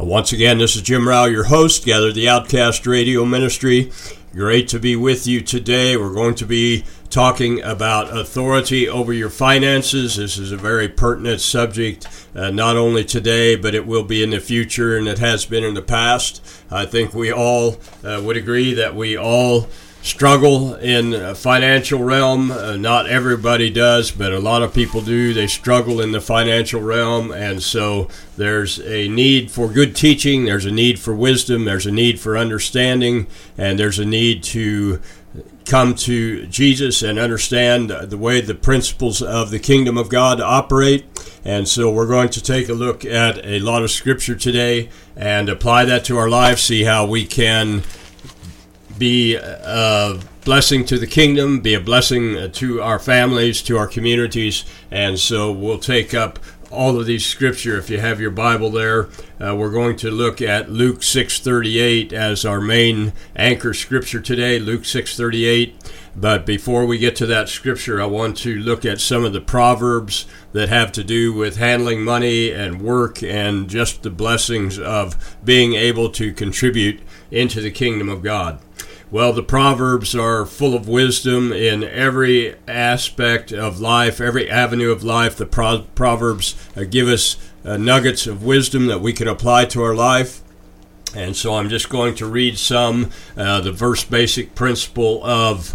Once again, this is Jim Rao, your host, Gather the Outcast Radio Ministry. Great to be with you today. We're going to be talking about authority over your finances. This is a very pertinent subject, not only today, but it will be in the future, and it has been in the past. I think we all would agree that we all struggle in a financial realm. Not everybody does, but a lot of people do. They struggle in the financial realm, and so there's a need for good teaching, there's a need for wisdom, there's a need for understanding, and there's a need to come to Jesus and understand the way the principles of the kingdom of God operate. And so we're going to take a look at a lot of scripture today and apply that to our lives, see how we can be a blessing to the kingdom, be a blessing to our families, to our communities. And so we'll take up all of these scripture. If you have your Bible there, we're going to look at Luke 6:38 as our main anchor scripture today, Luke 6:38. But before we get to that scripture, I want to look at some of the proverbs that have to do with handling money and work and just the blessings of being able to contribute into the kingdom of God. Well, the Proverbs are full of wisdom in every aspect of life, every avenue of life. The Proverbs give us nuggets of wisdom that we can apply to our life. And so I'm just going to read some. The first basic principle of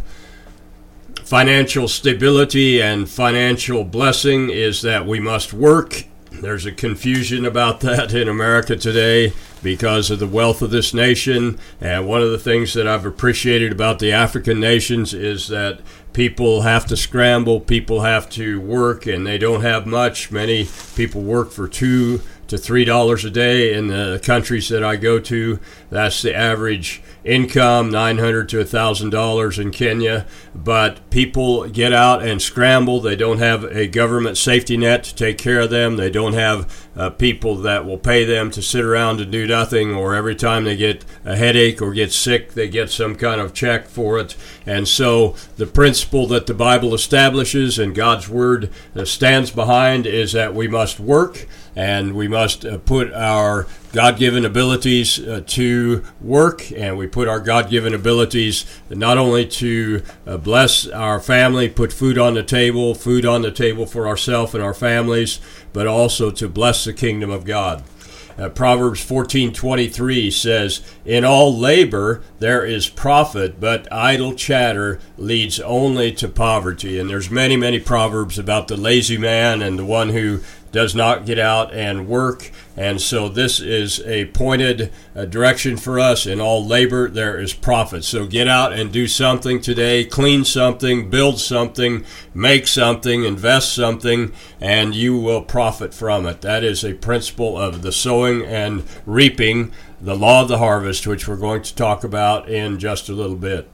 financial stability and financial blessing is that we must work. There's a confusion about that in America today because of the wealth of this nation. And one of the things that I've appreciated about the African nations is that people have to scramble, people have to work, and they don't have much. Many people work for $2 to $3 a day in the countries that I go to. That's the average income, $900 to $1,000 in Kenya. But people get out and scramble. They don't have a government safety net to take care of them. They don't have people that will pay them to sit around and do nothing, or every time they get a headache or get sick, they get some kind of check for it. And so the principle that the Bible establishes and God's Word stands behind is that we must work, and we must put our God-given abilities to work, and we put our God-given abilities not only to bless our family, put food on the table for ourselves and our families, but also to bless the kingdom of God. Proverbs 14:23 says, "In all labor there is profit, but idle chatter leads only to poverty." And there's many, many proverbs about the lazy man and the one who does not get out and work. And so this is a pointed direction for us. In all labor there is profit. So get out and do something today. Clean something, build something, make something, invest something, and you will profit from it. That is a principle of the sowing and reaping, the law of the harvest, which we're going to talk about in just a little bit.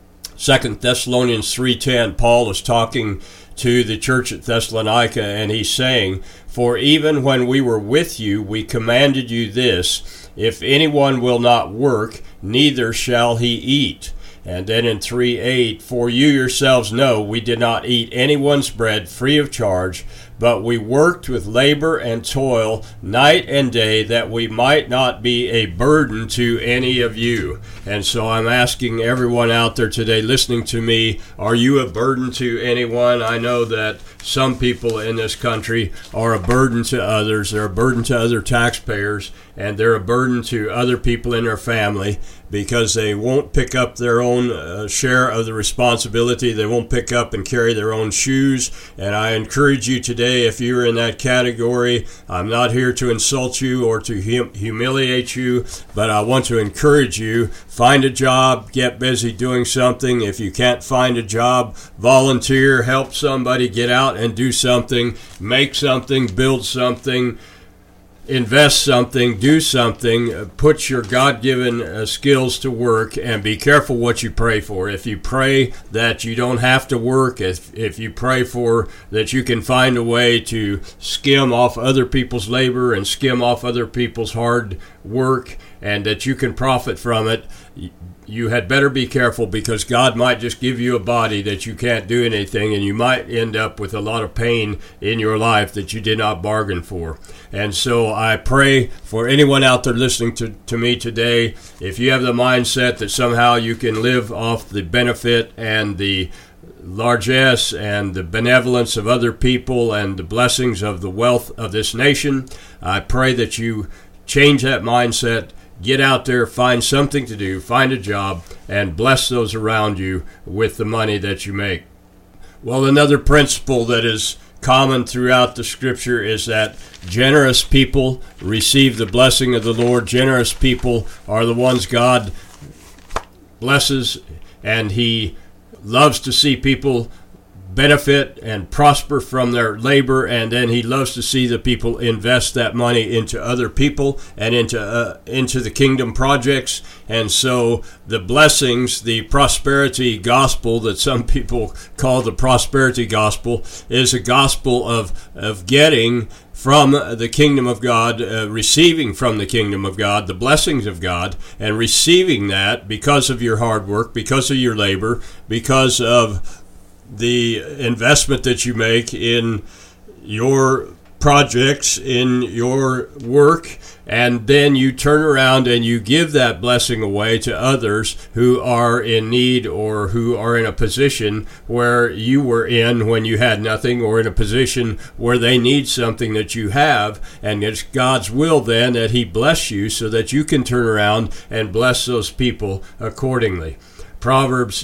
2 Thessalonians 3:10, Paul is talking to the church at Thessalonica, and he's saying, "For even when we were with you, we commanded you this, if anyone will not work, neither shall he eat." And then in 3:8, "For you yourselves know we did not eat anyone's bread free of charge, but we worked with labor and toil night and day that we might not be a burden to any of you." And so I'm asking everyone out there today listening to me, are you a burden to anyone? I know that some people in this country are a burden to others. They're a burden to other taxpayers, and they're a burden to other people in their family because they won't pick up their own share of the responsibility. They won't pick up and carry their own shoes. And I encourage you today, if you're in that category, I'm not here to insult you or to humiliate you, but I want to encourage you. Find a job, get busy doing something. If you can't find a job, volunteer, help somebody, get out and do something, make something, build something, invest something, do something, put your God-given skills to work, and be careful what you pray for. If you pray that you don't have to work, if you pray for that you can find a way to skim off other people's labor and skim off other people's hard work, and that you can profit from it, you had better be careful, because God might just give you a body that you can't do anything, and you might end up with a lot of pain in your life that you did not bargain for. And so I pray for anyone out there listening to me today, if you have the mindset that somehow you can live off the benefit and the largesse and the benevolence of other people and the blessings of the wealth of this nation, I pray that you change that mindset. Get out there, find something to do, find a job, and bless those around you with the money that you make. Well, another principle that is common throughout the Scripture is that generous people receive the blessing of the Lord. Generous people are the ones God blesses, and He loves to see people benefit and prosper from their labor, and then He loves to see the people invest that money into other people and into the kingdom projects. And so the blessings, the prosperity gospel that some people call the prosperity gospel, is a gospel of getting from the kingdom of God, receiving from the kingdom of God the blessings of God, and receiving that because of your hard work, because of your labor, because of the investment that you make in your projects, in your work, and then you turn around and you give that blessing away to others who are in need, or who are in a position where you were in when you had nothing, or in a position where they need something that you have. And it's God's will then that He bless you so that you can turn around and bless those people accordingly. Proverbs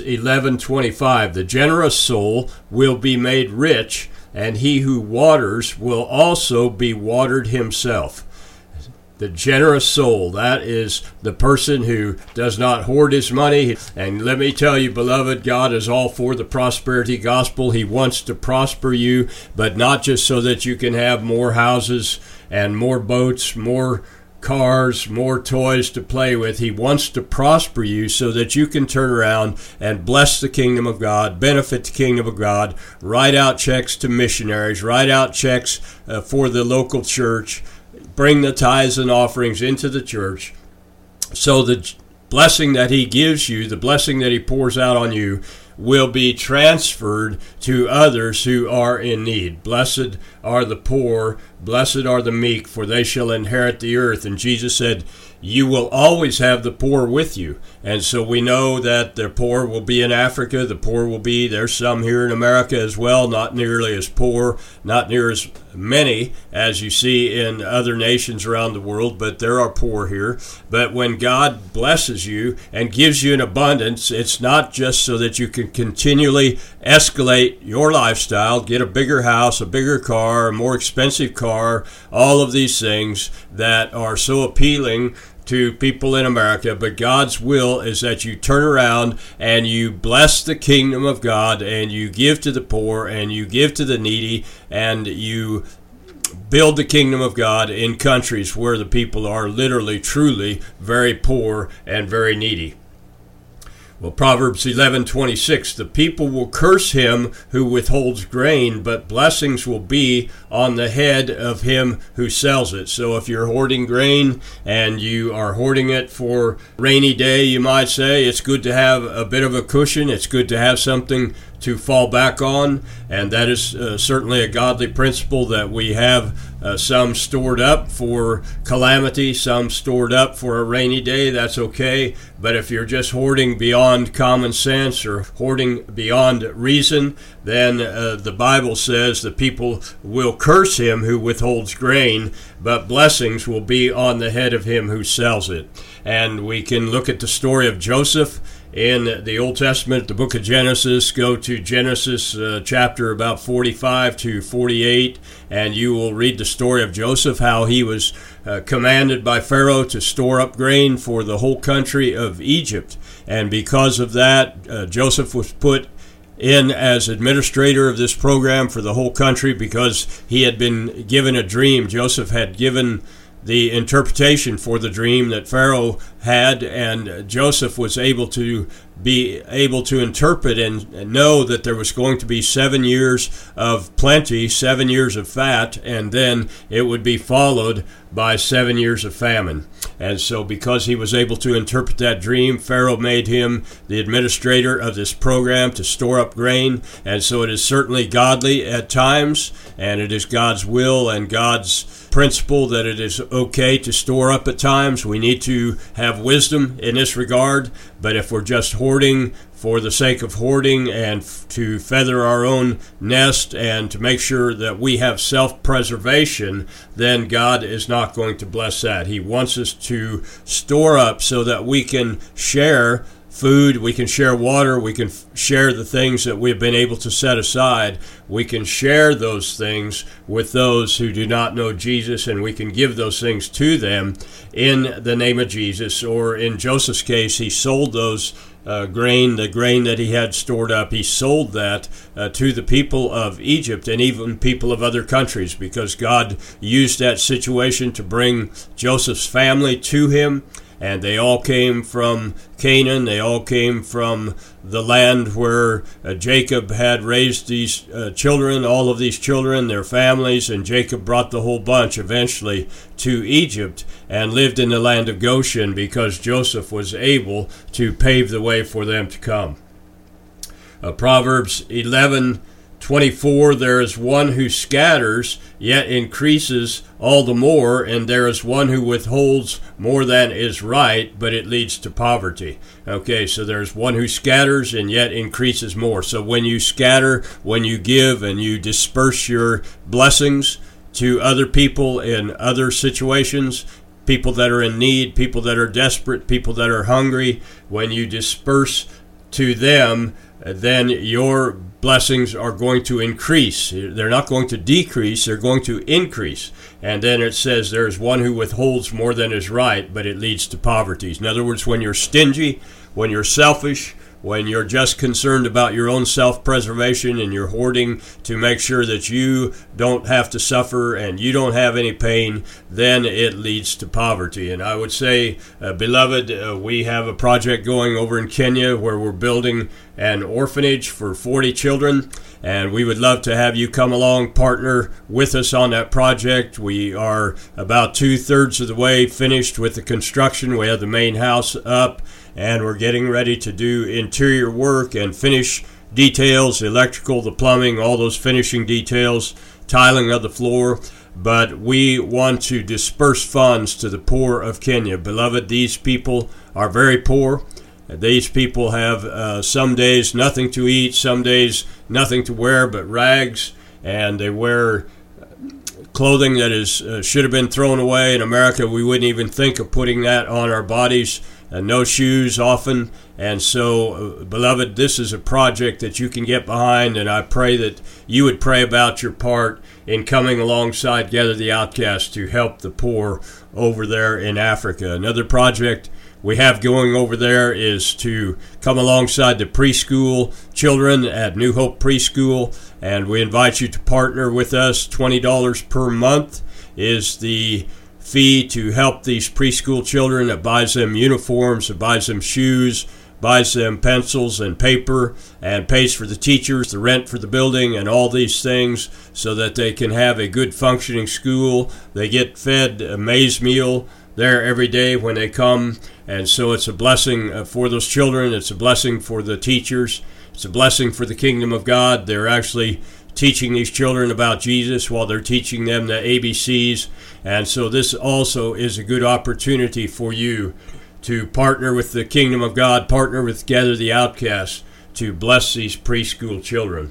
11:25, the generous soul will be made rich, and he who waters will also be watered himself. The generous soul, that is the person who does not hoard his money. And let me tell you, beloved, God is all for the prosperity gospel. He wants to prosper you, but not just so that you can have more houses and more boats, more cars, more toys to play with. He wants to prosper you so that you can turn around and bless the kingdom of God, benefit the kingdom of God, write out checks to missionaries, write out checks for the local church, bring the tithes and offerings into the church. So the blessing that He gives you, the blessing that He pours out on you, will be transferred to others who are in need. Blessed are the poor, blessed are the meek, for they shall inherit the earth. And Jesus said, you will always have the poor with you. And so we know that the poor will be in Africa, the poor will be, there's some here in America as well, not nearly as poor, not near as many as you see in other nations around the world, but there are poor here. But when God blesses you and gives you an abundance, it's not just so that you can continually escalate your lifestyle, get a bigger house, a bigger car, a more expensive car, all of these things that are so appealing to people in America. But God's will is that you turn around and you bless the kingdom of God, and you give to the poor, and you give to the needy, and you build the kingdom of God in countries where the people are literally, truly very poor and very needy. Well, Proverbs 11:26, the people will curse him who withholds grain, but blessings will be on the head of him who sells it. So if you're hoarding grain and you are hoarding it for rainy day, you might say, it's good to have a bit of a cushion. It's good to have something to fall back on, and that is certainly a godly principle, that we have some stored up for calamity, some stored up for a rainy day. That's okay. But if you're just hoarding beyond common sense or hoarding beyond reason, then the Bible says the people will curse him who withholds grain, but blessings will be on the head of him who sells it. And we can look at the story of Joseph in the Old Testament, the book of Genesis. Go to Genesis chapter about 45 to 48, and you will read the story of Joseph, how he was commanded by Pharaoh to store up grain for the whole country of Egypt. And because of that, Joseph was put in as administrator of this program for the whole country, because he had been given a dream. Joseph had given the interpretation for the dream that Pharaoh had, and Joseph was able to interpret and know that there was going to be 7 years of plenty, 7 years of fat, and then it would be followed by 7 years of famine. And so because he was able to interpret that dream, Pharaoh made him the administrator of this program to store up grain. And so it is certainly godly at times, and it is God's will and God's principle that it is okay to store up at times. We need to have wisdom in this regard, but if we're just hoarding for the sake of hoarding and to feather our own nest and to make sure that we have self-preservation, then God is not going to bless that. He wants us to store up so that we can share food, we can share water, we can share the things that we've been able to set aside. We can share those things with those who do not know Jesus, and we can give those things to them in the name of Jesus. Or in Joseph's case, he sold those the grain that he had stored up, he sold that to the people of Egypt and even people of other countries, because God used that situation to bring Joseph's family to him. And they all came from Canaan. They all came from the land where Jacob had raised these children, all of these children, their families, and Jacob brought the whole bunch eventually to Egypt and lived in the land of Goshen because Joseph was able to pave the way for them to come. Proverbs 11:24, there is one who scatters, yet increases all the more, and there is one who withholds more than is right, but it leads to poverty. Okay, so there's one who scatters and yet increases more. So when you scatter, when you give and you disperse your blessings to other people in other situations, people that are in need, people that are desperate, people that are hungry, when you disperse to them, then your blessings are going to increase. They're not going to decrease, they're going to increase. And then it says there's one who withholds more than is right, but it leads to poverty. In other words, when you're stingy, when you're selfish, when you're just concerned about your own self-preservation and you're hoarding to make sure that you don't have to suffer and you don't have any pain, then it leads to poverty. And I would say, beloved, we have a project going over in Kenya where we're building an orphanage for 40 children, and we would love to have you come along, partner with us on that project. We are about 2/3 of the way finished with the construction. We have the main house up, and we're getting ready to do interior work and finish details, electrical, the plumbing, all those finishing details, tiling of the floor. But we want to disperse funds to the poor of Kenya. Beloved, these people are very poor. These people have some days nothing to eat, some days nothing to wear but rags, and they wear clothing that is should have been thrown away. In America, we wouldn't even think of putting that on our bodies. No shoes often. And so, beloved, this is a project that you can get behind, and I pray that you would pray about your part in coming alongside Gather the Outcast to help the poor over there in Africa. Another project we have going over there is to come alongside the preschool children at New Hope Preschool, and we invite you to partner with us. $20 per month is the fee to help these preschool children. It buys them uniforms, it buys them shoes, buys them pencils and paper, and pays for the teachers, the rent for the building, and all these things so that they can have a good functioning school. They get fed a maize meal there every day when they come, and so it's a blessing for those children. It's a blessing for the teachers. It's a blessing for the kingdom of God. They're actually teaching these children about Jesus while they're teaching them the ABCs. And so this also is a good opportunity for you to partner with the kingdom of God, partner with Gather the Outcasts to bless these preschool children.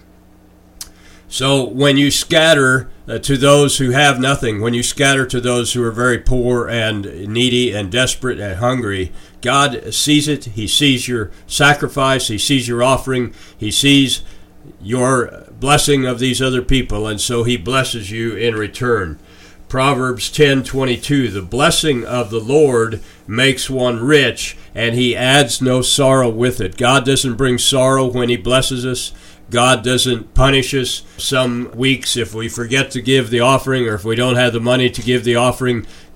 So when you scatter to those who have nothing, when you scatter to those who are very poor and needy and desperate and hungry, God sees it. He sees your sacrifice. He sees your offering. He sees your blessing of these other people, and so he blesses you in return. Proverbs 10:22, the blessing of the Lord makes one rich, and he adds no sorrow with it. God doesn't bring sorrow when he blesses us. God doesn't punish us. Some weeks, if we forget to give the offering or if we don't have the money to give the offering,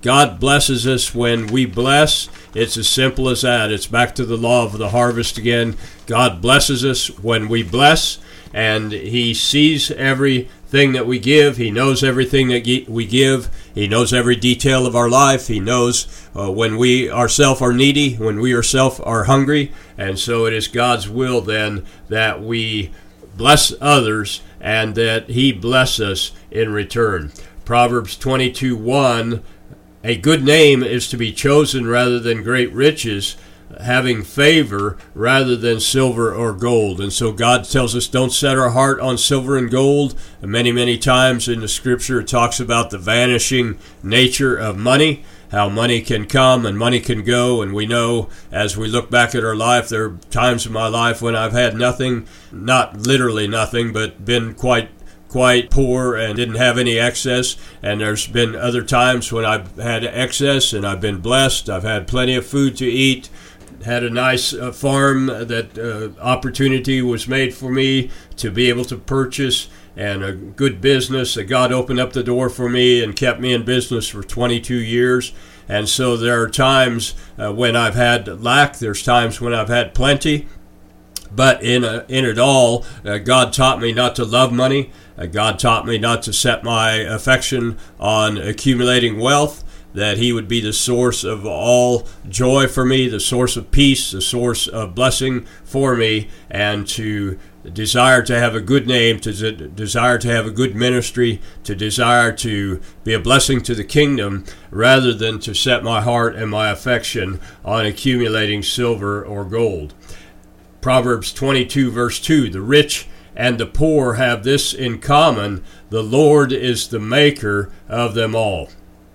God blesses us when we bless. It's as simple as that. It's back to the law of the harvest again. God blesses us when we bless, and He sees everything that we give. He knows everything that we give. He knows every detail of our life. He knows when we ourselves are needy, when we ourselves are hungry. And so it is God's will then that we bless others and that He bless us in return. Proverbs 22:1, a good name is to be chosen rather than great riches, having favor rather than silver or gold. And so God tells us don't set our heart on silver and gold. Many, many times in the Scripture it talks about the vanishing nature of money, how money can come and money can go. And we know as we look back at our life, there are times in my life when I've had nothing, not literally nothing, but been quite poor and didn't have any excess. And there's been other times when I've had excess and I've been blessed. I've had plenty of food to eat, had a nice farm that opportunity was made for me to be able to purchase, and a good business that God opened up the door for me and kept me in business for 22 years. And so there are times when I've had lack. There's times when I've had plenty. But in it all, God taught me not to love money. God taught me not to set my affection on accumulating wealth, that He would be the source of all joy for me, the source of peace, the source of blessing for me, and to desire to have a good name, to desire to have a good ministry, to desire to be a blessing to the kingdom, rather than to set my heart and my affection on accumulating silver or gold. Proverbs 22 verse 2, the rich and the poor have this in common, the Lord is the maker of them all.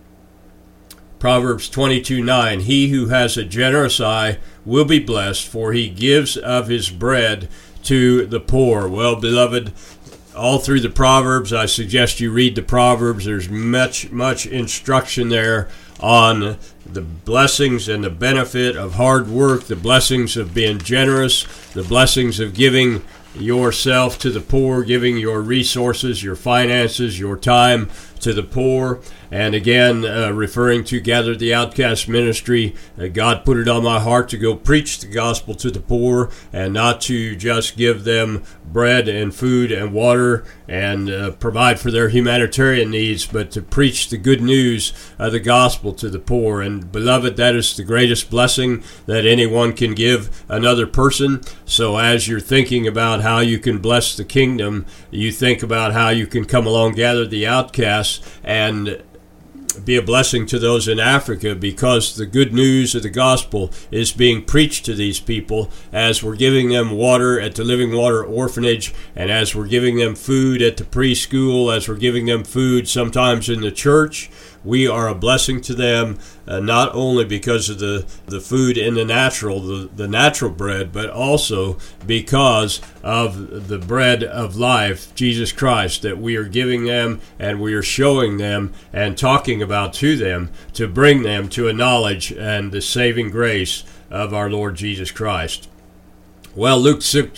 Proverbs 22:9, he who has a generous eye will be blessed, for he gives of his bread to the poor. Well, beloved, all through the Proverbs, I suggest you read the Proverbs. There's much instruction there on the blessings and the benefit of hard work, the blessings of being generous, the blessings of giving yourself to the poor, giving your resources, your finances, your time to the poor. And again, referring to Gather the Outcast ministry, God put it on my heart to go preach the gospel to the poor, and not to just give them bread and food and water and provide for their humanitarian needs, but to preach the good news of the gospel to the poor. And beloved, that is the greatest blessing that anyone can give another person. So as you're thinking about how you can bless the kingdom, you think about how you can come along Gather the Outcasts and be a blessing to those in Africa, because the good news of the gospel is being preached to these people as we're giving them water at the Living Water Orphanage, and as we're giving them food at the preschool, as we're giving them food sometimes in the church. We are a blessing to them, not only because of the food in the natural bread, but also because of the bread of life, Jesus Christ, that we are giving them and we are showing them and talking about to them to bring them to a knowledge and the saving grace of our Lord Jesus Christ. Well, Luke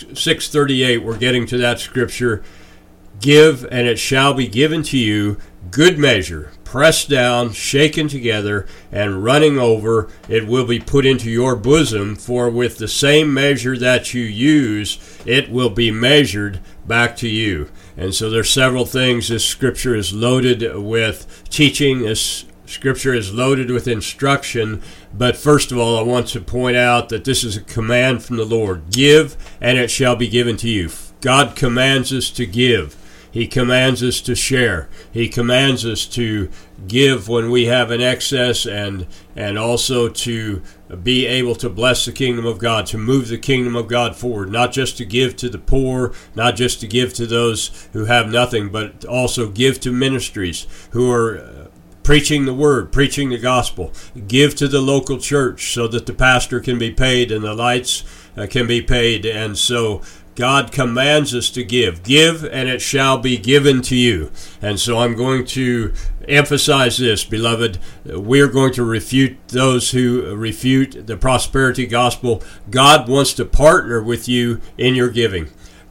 6:38, we're getting to that scripture. Give, and it shall be given to you, good measure, pressed down, shaken together, and running over, it will be put into your bosom, for with the same measure that you use, it will be measured back to you. And so there's several things. This scripture is loaded with teaching. This scripture is loaded with instruction. But first of all, I want to point out that this is a command from the Lord. Give, and it shall be given to you. God commands us to give. He commands us to share. He commands us to give when we have an excess, and also to be able to bless the kingdom of God, to move the kingdom of God forward, not just to give to the poor, not just to give to those who have nothing, but also give to ministries who are preaching the word, preaching the gospel. Give to the local church so that the pastor can be paid and the lights can be paid. And so God commands us to give. Give, and it shall be given to you. And so I'm going to emphasize this, beloved. We're going to refute those who refute the prosperity gospel. God wants to partner with you in your giving.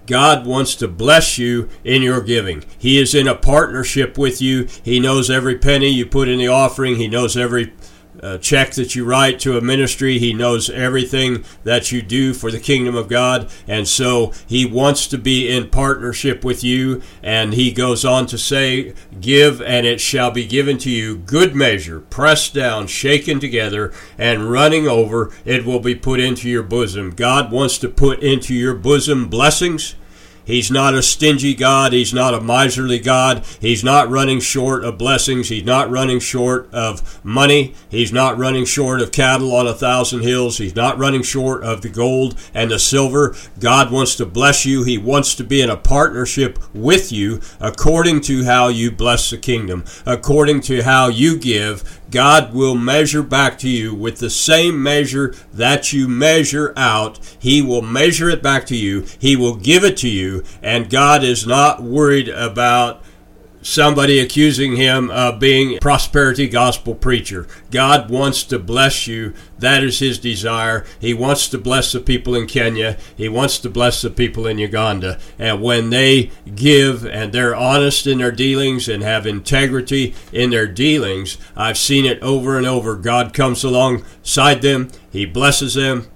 God wants to bless you in your giving. He is in a partnership with you. He knows every penny you put in the offering. He knows every check that you write to a ministry. He knows everything that you do for the kingdom of God. And so he wants to be in partnership with you. And he goes on to say, give and it shall be given to you, good measure, pressed down, shaken together, and running over, it will be put into your bosom. God wants to put into your bosom blessings. He's not a stingy God. He's not a miserly God. He's not running short of blessings. He's not running short of money. He's not running short of cattle on 1,000 hills. He's not running short of the gold and the silver. God wants to bless you. He wants to be in a partnership with you according to how you bless the kingdom, according to how you give. God will measure back to you with the same measure that you measure out. He will measure it back to you. He will give it to you. And God is not worried about somebody accusing him of being a prosperity gospel preacher. God wants to bless you. That is his desire. He wants to bless the people in Kenya. He wants to bless the people in Uganda. And when they give and they're honest in their dealings and have integrity in their dealings, I've seen it over and over. God comes alongside them. He blesses them.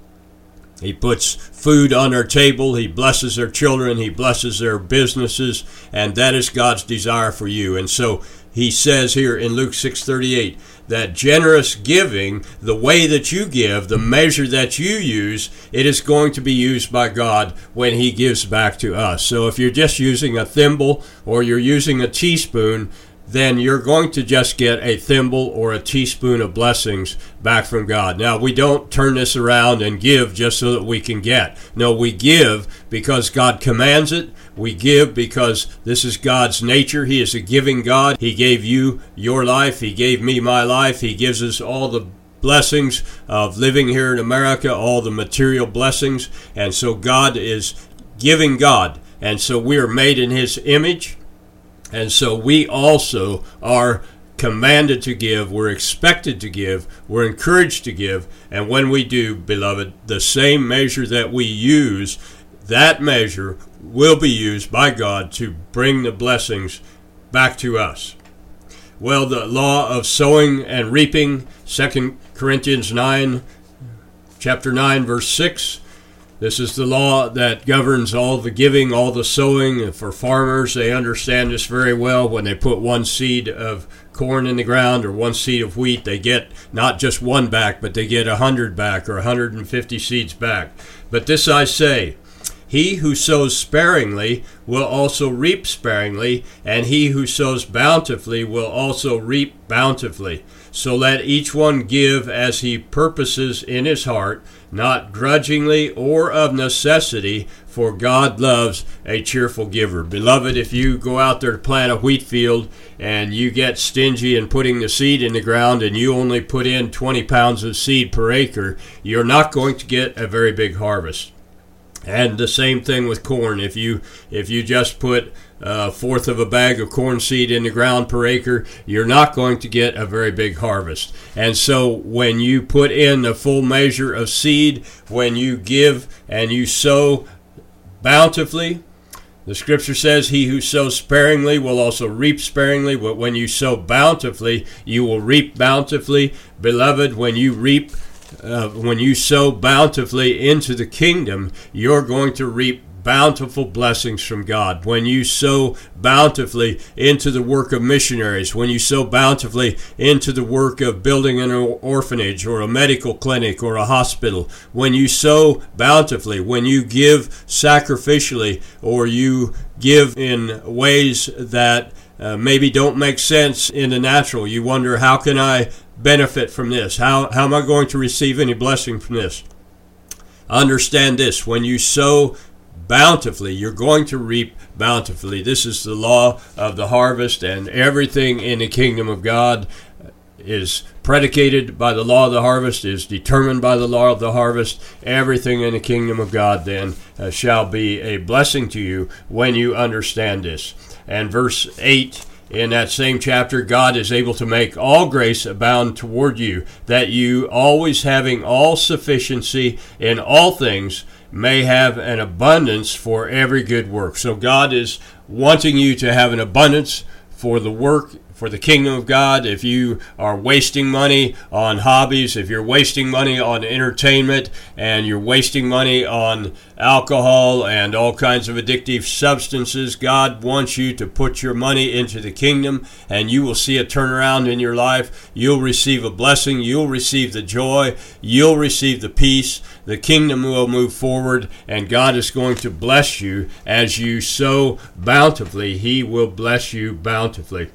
He puts food on their table. He blesses their children. He blesses their businesses. And that is God's desire for you. And so he says here in Luke 6:38 that generous giving, the way that you give, the measure that you use, it is going to be used by God when he gives back to us. So if you're just using a thimble or you're using a teaspoon, then you're going to just get a thimble or a teaspoon of blessings back from God. Now, we don't turn this around and give just so that we can get. No, we give because God commands it. We give because this is God's nature. He is a giving God. He gave you your life. He gave me my life. He gives us all the blessings of living here in America, all the material blessings. And so God is giving God. And so we are made in his image. And so we also are commanded to give, we're expected to give, we're encouraged to give, and when we do, beloved, the same measure that we use, that measure will be used by God to bring the blessings back to us. Well, the law of sowing and reaping, 2 Corinthians 9, chapter 9, verse 6, this is the law that governs all the giving, all the sowing. For farmers, they understand this very well. When they put one seed of corn in the ground or one seed of wheat, they get not just one back, but they get 100 back or 150 seeds back. But this I say, he who sows sparingly will also reap sparingly, and he who sows bountifully will also reap bountifully. So let each one give as he purposes in his heart, not grudgingly or of necessity, for God loves a cheerful giver. Beloved, if you go out there to plant a wheat field and you get stingy in putting the seed in the ground and you only put in 20 pounds of seed per acre, you're not going to get a very big harvest. And the same thing with corn. If you just put a fourth of a bag of corn seed in the ground per acre, you're not going to get a very big harvest. And so when you put in the full measure of seed, when you give and you sow bountifully, the scripture says, he who sows sparingly will also reap sparingly, but when you sow bountifully, you will reap bountifully. Beloved, when you sow bountifully into the kingdom, you're going to reap bountiful blessings from God. When you sow bountifully into the work of missionaries, when you sow bountifully into the work of building an orphanage or a medical clinic or a hospital, when you sow bountifully, when you give sacrificially, or you give in ways that maybe don't make sense in the natural, you wonder, how can I benefit from this? How am I going to receive any blessing from this? Understand this: when you sow bountifully, you're going to reap bountifully. This is the law of the harvest, and everything in the kingdom of God is predicated by the law of the harvest, is determined by the law of the harvest. Everything in the kingdom of God then shall be a blessing to you when you understand this. And verse 8 in that same chapter, God is able to make all grace abound toward you, that you, always having all sufficiency in all things, may have an abundance for every good work. So God is wanting you to have an abundance for the work, for the kingdom of God. If you are wasting money on hobbies, if you're wasting money on entertainment, and you're wasting money on alcohol and all kinds of addictive substances, God wants you to put your money into the kingdom, and you will see a turnaround in your life. You'll receive a blessing. You'll receive the joy. You'll receive the peace. The kingdom will move forward, and God is going to bless you as you sow bountifully. He will bless you bountifully.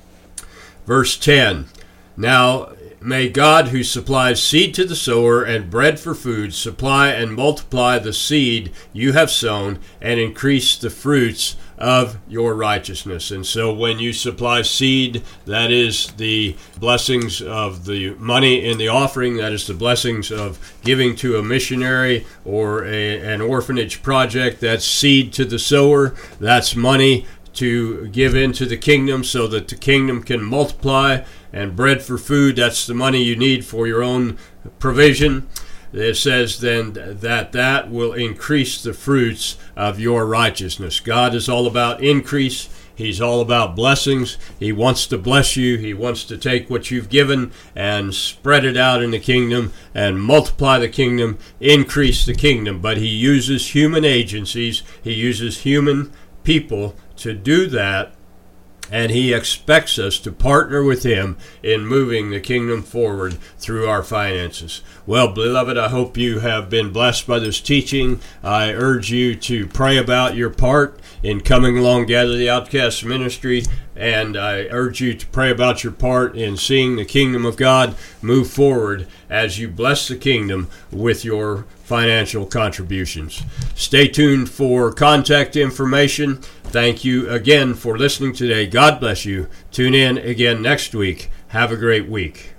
Verse 10, now may God, who supplies seed to the sower and bread for food, supply and multiply the seed you have sown and increase the fruits of your righteousness. And so when you supply seed, that is the blessings of the money in the offering, that is the blessings of giving to a missionary or an orphanage project. That's seed to the sower. That's money to give into the kingdom so that the kingdom can multiply. And bread for food, that's the money you need for your own provision. It says then that will increase the fruits of your righteousness. God is all about increase. He's all about blessings. He wants to bless you. He wants to take what you've given and spread it out in the kingdom and multiply the kingdom, increase the kingdom. But he uses human agencies. He uses human people to do that, and he expects us to partner with him in moving the kingdom forward through our finances. Well, beloved, I hope you have been blessed by this teaching. I urge you to pray about your part in coming along Gather the Outcast ministry, and I urge you to pray about your part in seeing the kingdom of God move forward as you bless the kingdom with your financial contributions. Stay tuned for contact information. Thank you again for listening today. God bless you. Tune in again next week. Have a great week.